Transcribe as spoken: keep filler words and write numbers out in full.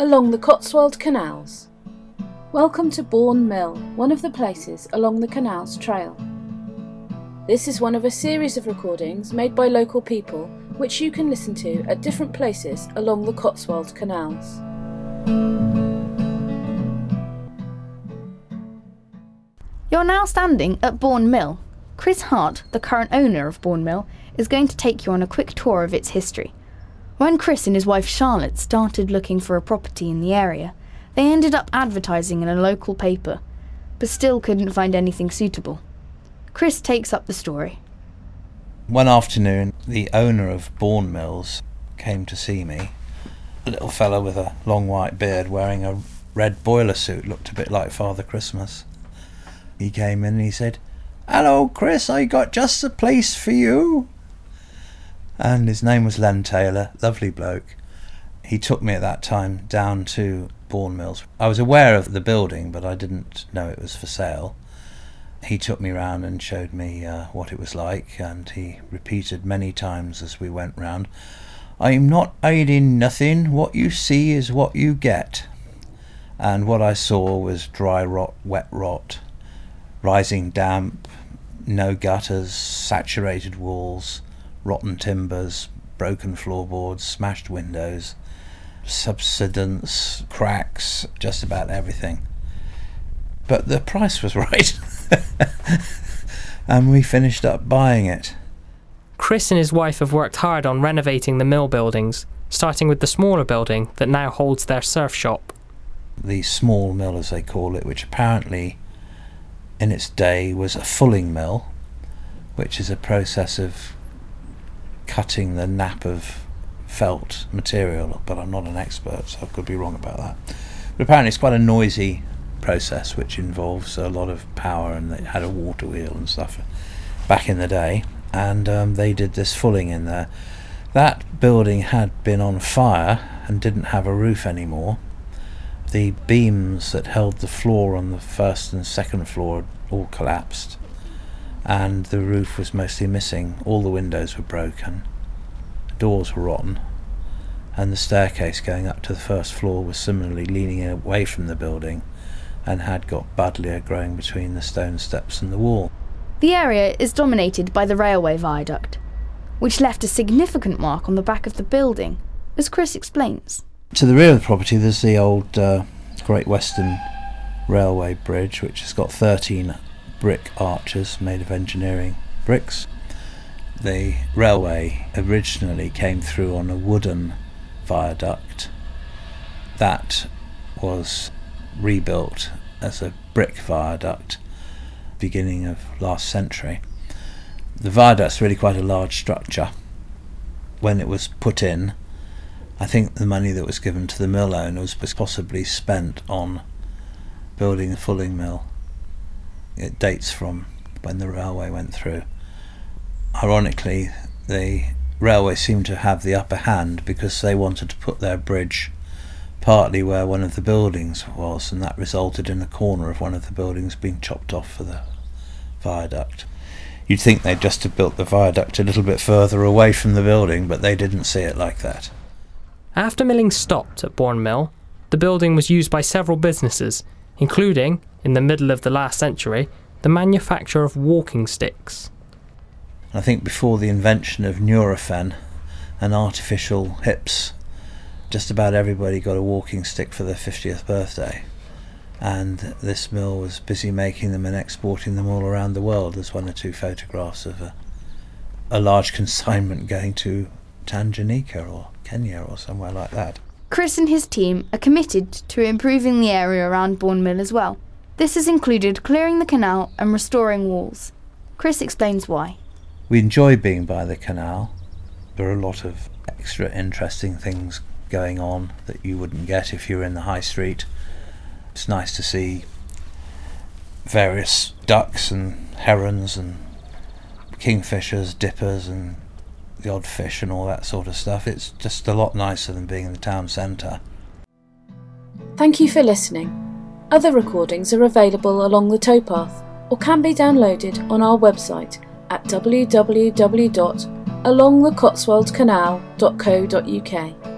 along the Cotswold Canals. Welcome to Bourne Mill, one of the places along the canals trail. This is one of a series of recordings made by local people which you can listen to at different places along the Cotswold Canals. You're now standing at Bourne Mill. Chris Hart, the current owner of Bourne Mill, is going to take you on a quick tour of its history. When Chris and his wife Charlotte started looking for a property in the area, they ended up advertising in a local paper, but still couldn't find anything suitable. Chris takes up the story. One afternoon, the owner of Bourne Mills came to see me. A little fellow with a long white beard wearing a red boiler suit, looked a bit like Father Christmas. He came in and he said, "Hello, Chris, I got just the place for you." And his name was Len Taylor, lovely bloke. He took me at that time down to Bourne Mills. I was aware of the building, but I didn't know it was for sale. He took me round and showed me uh, what it was like, and he repeated many times as we went round, "I'm not hiding nothing, what you see is what you get." And what I saw was dry rot, wet rot, rising damp, no gutters, saturated walls, rotten timbers, broken floorboards, smashed windows, subsidence, cracks, just about everything. But the price was right. And we finished up buying it. Chris and his wife have worked hard on renovating the mill buildings, starting with the smaller building that now holds their surf shop. The small mill, as they call it, which apparently in its day was a fulling mill, which is a process of cutting the nap of felt material, but I'm not an expert, so I could be wrong about that. But apparently it's quite a noisy process which involves a lot of power, and it had a water wheel and stuff back in the day, and um, they did this fulling in there. That building had been on fire and didn't have a roof anymore. The beams that held the floor on the first and second floor all collapsed, and the roof was mostly missing. All the windows were broken, the doors were rotten, and the staircase going up to the first floor was similarly leaning away from the building and had got buddleia growing between the stone steps and the wall. The area is dominated by the railway viaduct, which left a significant mark on the back of the building, as Chris explains. To the rear of the property there's the old uh, Great Western Railway Bridge, which has got thirteen brick arches made of engineering bricks. The railway originally came through on a wooden viaduct that was rebuilt as a brick viaduct beginning of last century. The viaduct's really quite a large structure. When it was put in, I think the money that was given to the mill owners was possibly spent on building the fulling mill. It dates from when the railway went through. Ironically, the railway seemed to have the upper hand because they wanted to put their bridge partly where one of the buildings was, and that resulted in a corner of one of the buildings being chopped off for the viaduct. You'd think they'd just have built the viaduct a little bit further away from the building, but they didn't see it like that. After milling stopped at Bourne Mill, the building was used by several businesses, including, in the middle of the last century, the manufacture of walking sticks. I think before the invention of Nurofen and artificial hips, just about everybody got a walking stick for their fiftieth birthday, and this mill was busy making them and exporting them all around the world. There's one or two photographs of a, a large consignment going to Tanganyika or Kenya or somewhere like that. Chris and his team are committed to improving the area around Bourne Mill as well. This has included clearing the canal and restoring walls. Chris explains why. We enjoy being by the canal. There are a lot of extra interesting things going on that you wouldn't get if you were in the high street. It's nice to see various ducks and herons and kingfishers, dippers and the odd fish and all that sort of stuff. It's just a lot nicer than being in the town centre. Thank you for listening. Other recordings are available along the towpath or can be downloaded on our website at w w w dot along the cotswold canal dot co dot u k.